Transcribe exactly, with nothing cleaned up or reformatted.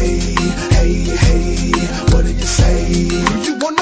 Hey, hey, hey, what do you say? You wanna